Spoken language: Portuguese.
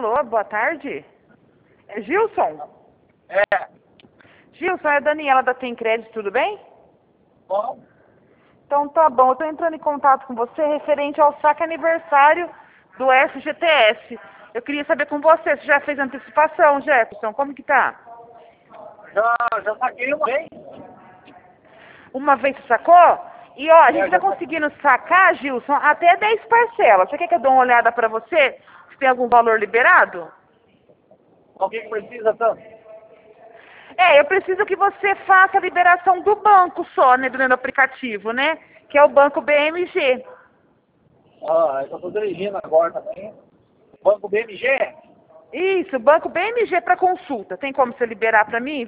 Alô, boa tarde. É Gilson? É. Gilson, é a Daniela da Tem Crédito, tudo bem? Bom, Então tá bom, eu tô entrando em contato com você referente ao saque aniversário do FGTS. Eu queria saber com você, você já fez antecipação, Jefferson, como que tá? já saquei uma vez. Uma vez você sacou? E ó, a gente tá já conseguindo sacar, Gilson, até 10 parcelas. Você quer que eu dê uma olhada pra você? Se tem algum valor liberado? Alguém que precisa tanto. Eu preciso que você faça a liberação do banco só, né, do aplicativo, né? Que é o Banco BMG. Eu estou dirigindo agora também. Banco BMG? Isso, Banco BMG para consulta. Tem como você liberar para mim?